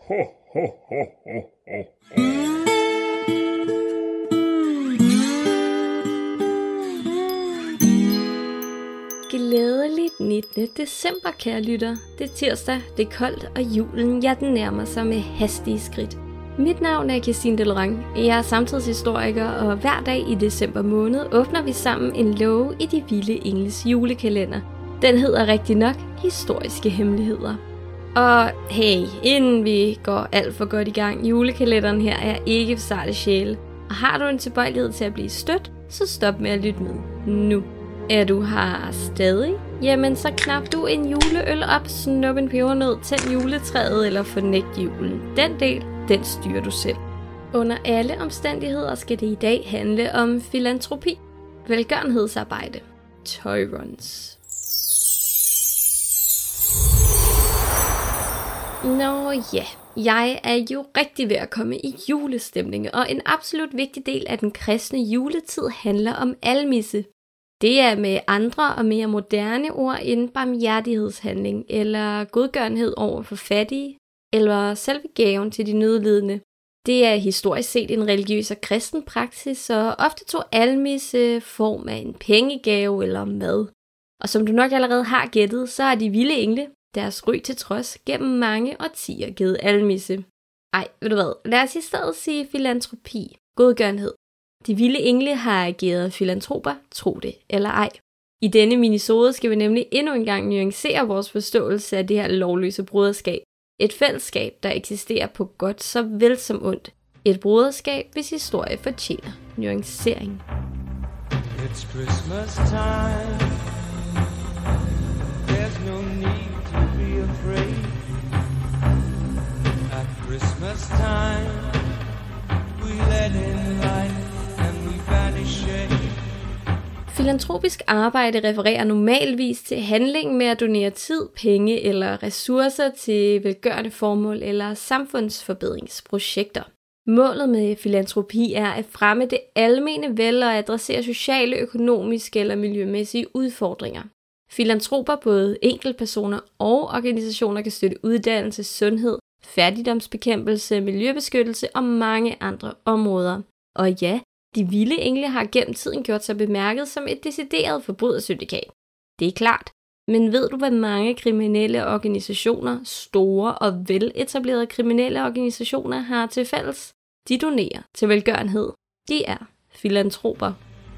Ho, ho, ho, ho, ho, ho. Glædeligt 19. december, kære lytter. Det er tirsdag, det er koldt, og julen, ja, den nærmer sig med hastige skridt. Mit navn er Christine Delorang. Jeg er samtidshistoriker, og hver dag i december måned åbner vi sammen en låge i De Vilde Engles julekalender. Den hedder rigtig nok Historiske Hemmeligheder. Og hey, inden vi går alt for godt i gang, julekalenderen her er ikke for sarte sjæle. Og har du en tilbøjelighed til at blive stødt, så stop med at lytte med nu. Er du her stadig? Jamen så knap du en juleøl op, snup en pebernød, tænd juletræet eller fornægt julen. Den del, den styrer du selv. Under alle omstændigheder skal det i dag handle om filantropi, velgørenhedsarbejde, toyruns. Nå ja, jeg er jo rigtig ved at komme i julestemning, og en absolut vigtig del af den kristne juletid handler om almisse. Det er med andre og mere moderne ord en barmhjertighedshandling, eller godgørenhed over for fattige, eller selve gaven til de nødlidende. Det er historisk set en religiøs og kristen praksis, og ofte tog almisse form af en pengegave eller mad. Og som du nok allerede har gættet, så har De Vilde Engle, deres ry til trods, gennem mange årtier givet almisse. Ej, ved du hvad, lad os i stedet sige filantropi, godgørenhed. De Vilde Engle har ageret filantroper, tro det eller ej. I denne minisode skal vi nemlig endnu en gang nuancere vores forståelse af det her lovløse broderskab. Et fællesskab, der eksisterer på godt så vel som ondt. Et broderskab, hvis historie fortjener nuancering. It's Christmas time. There's no need to be afraid. At Christmas time, we let in light. Filantropisk arbejde refererer normalvis til handlingen med at donere tid, penge eller ressourcer til velgørende formål eller samfundsforbedringsprojekter. Målet med filantropi er at fremme det almene vel og adressere sociale, økonomiske eller miljømæssige udfordringer. Filantroper, både enkeltpersoner og organisationer, kan støtte uddannelse, sundhed, fattigdomsbekæmpelse, miljøbeskyttelse og mange andre områder. Og ja, De Vilde Engle har gennem tiden gjort sig bemærket som et decideret forbrydersyndikat. Det er klart, men ved du, hvad mange kriminelle organisationer, store og veletablerede kriminelle organisationer, har til fælles? De donerer til velgørenhed. De er filantroper.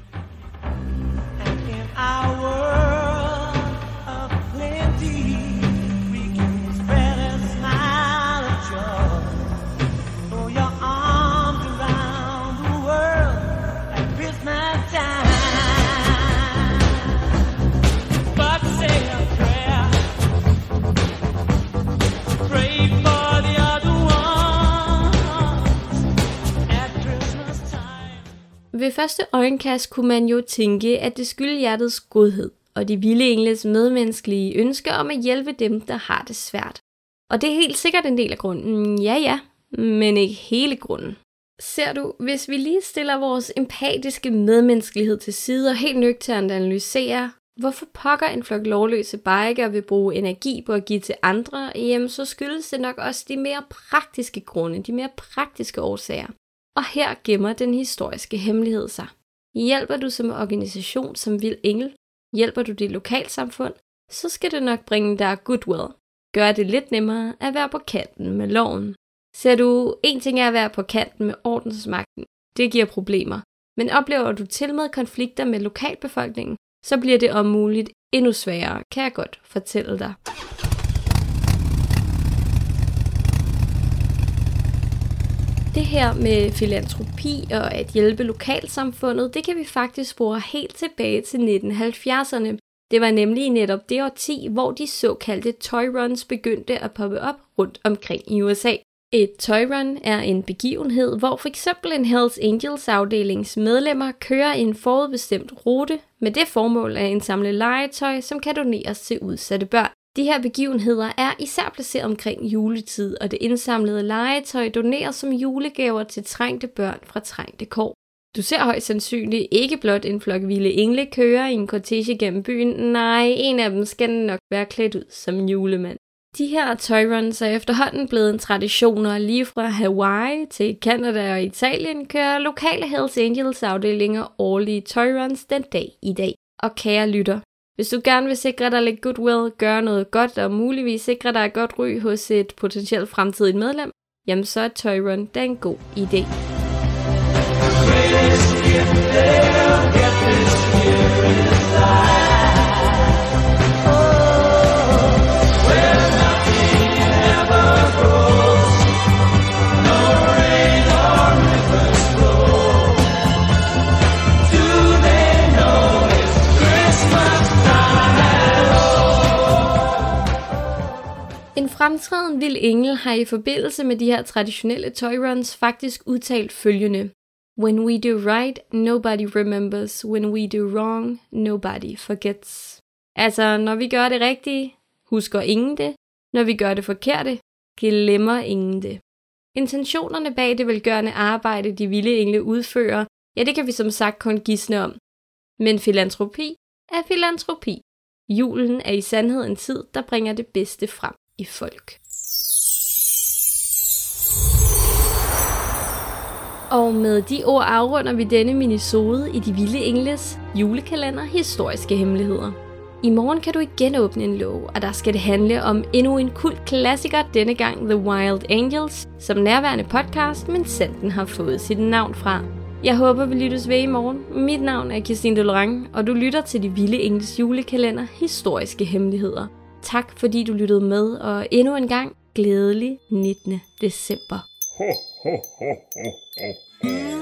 Ved første øjenkast kunne man jo tænke, at det skyldes hjertets godhed og De Vilde Engles medmenneskelige ønsker om at hjælpe dem, der har det svært. Og det er helt sikkert en del af grunden. Ja, men ikke hele grunden. Ser du, hvis vi lige stiller vores empatiske medmenneskelighed til side og helt nøgternt analyserer, hvorfor pokker en flok lovløse biker vil bruge energi på at give til andre, jamen så skyldes det nok også de mere praktiske grunde, de mere praktiske årsager. Og her gemmer den historiske hemmelighed sig. Hjælper du som organisation som Vild Engel, hjælper du dit lokalsamfund, så skal det nok bringe dig goodwill. Gør det lidt nemmere at være på kanten med loven. Ser du, en ting er at være på kanten med ordensmagten, det giver problemer. Men oplever du til med konflikter med lokalbefolkningen, så bliver det om muligt endnu sværere, kan jeg godt fortælle dig. Det her med filantropi og at hjælpe lokalsamfundet, det kan vi faktisk spore helt tilbage til 1970'erne. Det var nemlig i netop det årti, hvor de såkaldte toyruns begyndte at poppe op rundt omkring i USA. Et toyrun er en begivenhed, hvor for eksempel en Hells Angels afdelings medlemmer kører en forudbestemt rute med det formål at indsamle legetøj, som kan doneres til udsatte børn. De her begivenheder er især placeret omkring juletid, og det indsamlede legetøj doneres som julegaver til trængte børn fra trængte kår. Du ser højst sandsynligt ikke blot en flok vilde engle køre i en kortege gennem byen, nej, en af dem skal nok være klædt ud som julemand. De her toyruns er efterhånden blevet en tradition, og lige fra Hawaii til Canada og Italien kører lokale Hells Angels afdelinger årlige toyruns den dag i dag. Og kære lytter, hvis du gerne vil sikre dig lidt goodwill, gøre noget godt og muligvis sikre dig et godt ry hos et potentielt fremtidigt medlem, jamen så er toyrun da en god idé. En fremtrædende vild engel har i forbindelse med de her traditionelle toyruns faktisk udtalt følgende: When we do right, nobody remembers. When we do wrong, nobody forgets. Altså, når vi gør det rigtige, husker ingen det. Når vi gør det forkerte, glemmer ingen det. Intentionerne bag det velgørende arbejde, de vilde engle udfører, ja, det kan vi som sagt kun gisne om. Men filantropi er filantropi. Julen er i sandhed en tid, der bringer det bedste frem i folk. Og med de ord afrunder vi denne minisode i De Vilde Engles julekalender Historiske Hemmeligheder. I morgen kan du igen åbne en låge, og der skal det handle om endnu en kult klassiker, denne gang The Wild Angels, som nærværende podcast, men den har fået sit navn fra. Jeg håber, vi lyttes ved i morgen. Mit navn er Kirstine Delorang, og du lytter til De Vilde Engles julekalender Historiske Hemmeligheder. Tak fordi du lyttede med, og endnu en gang glædelig 19. december. Ho, ho, ho, ho, ho.